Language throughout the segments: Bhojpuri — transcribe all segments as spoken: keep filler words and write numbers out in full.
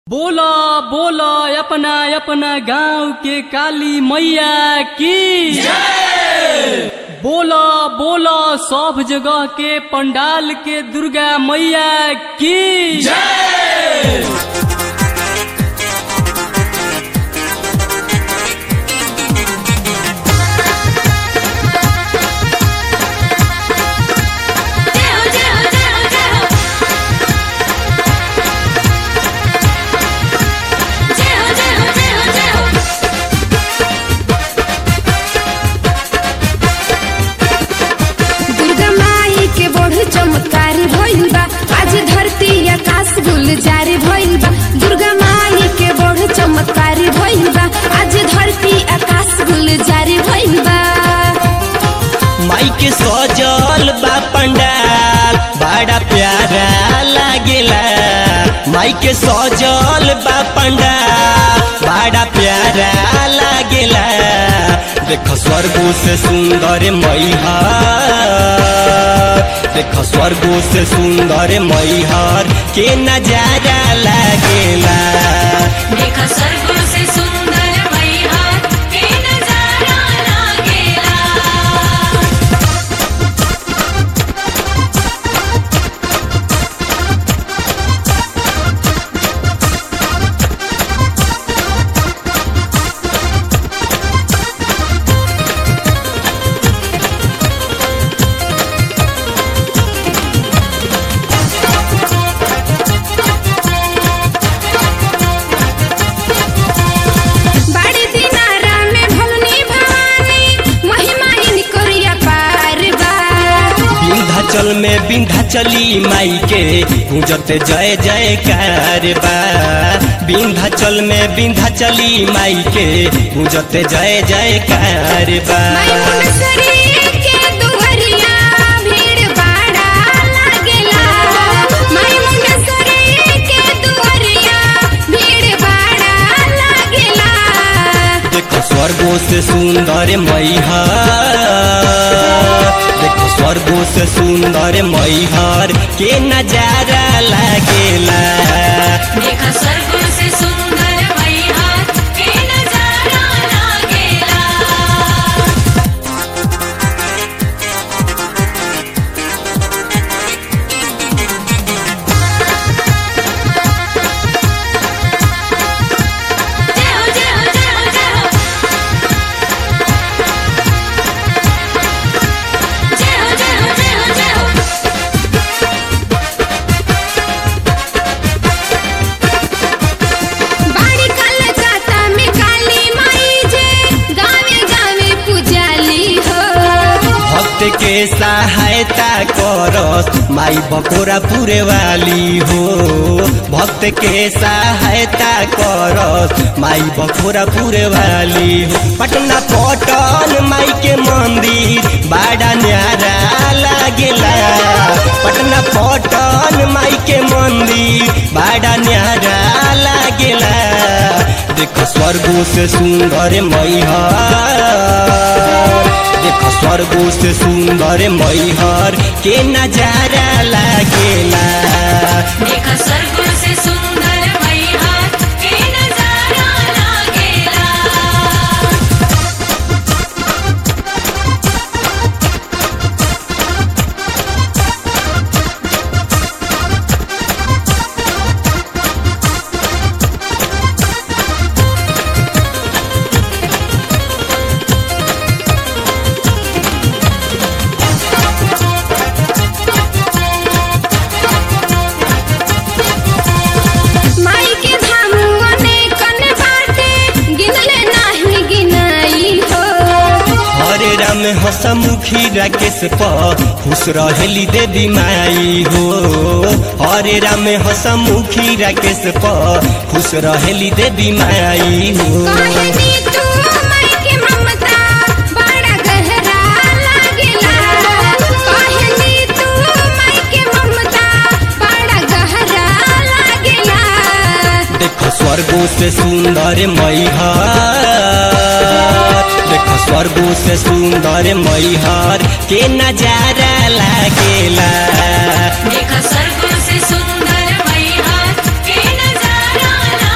बोला बोला अपना अपना गांव के काली मैया की जय। बोला बोला सब जगह के पंडाल के दुर्गा मैया की जय। चमत्कारी भइल बा आज धरती आकाश गुलजार भइल बा। दुर्गा माई के बड़ चमत्कारी भइल बा आज धरती आकाश गुलजार भइल बा। माई के सजल बा पंडाल बड़ा प्यारा लागेला। माई के सजल बा पंडाल बड़ा प्यारा लागेला। देख स्वर्गो से सुंदर मैहर, देख स्वर्गो से सुंदर मैहर के नजारा लागेला। देख स्वर्गो से सुंदर मैहर के नजारा लागेला। चल में विंध्याचली माई के गूंजत जय जयकार बा। विंध्याचल में विंध्याचली माई के गूंजत जय जयकार बा। देखो स्वर्गो से सुंदर मैहर, देखो स्वर्गो से सुंदर मैहर के नजारा लागेला। देखो स्वर्गो से सुंदर मैहर के नजारा लागेला। के सहायता करस माई बकोरा पूरे वाली हो। भक्त के सहायता करस माई बकोरा पूरे वाली हो। पटना पटन माई के मंदिर बड़ा न्यारा लागेला। पटना पटन माई के मंदिर बड़ा न्यारा लागेला। देखो स्वर्गो से सुंदर मैहर, देखो स्वर्गो से सुंदर मैहर के नजारा लागेला। देखो स्वर्गो से सुंदर मैहर के नजारा लागेला। में हसमुखी राकेश पर खुश रहेली देवी माई हो। हरे राम में हसमुखी राकेश पर खुश रहेली देवी माई हो। देखो स्वर्गो से सुंदर मैहर, देखो स्वर्गो से सुंदर मैहर के नजारा लागेला। देखो स्वर्गो से सुंदर मैहर के नजारा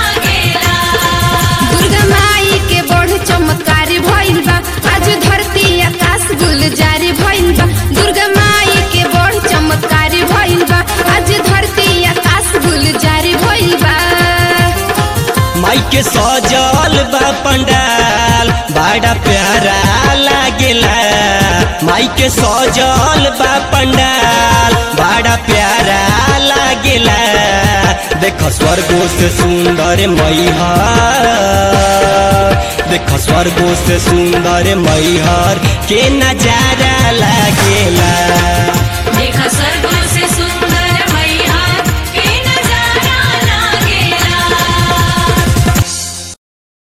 माई के सजल बा पंडाल बड़ा प्यारा लागेला देख स्वर्गो से सुंदर मैहर देख स्वर्गो से सुंदर मैहर के नजारा लागेला देखा स्वर्गो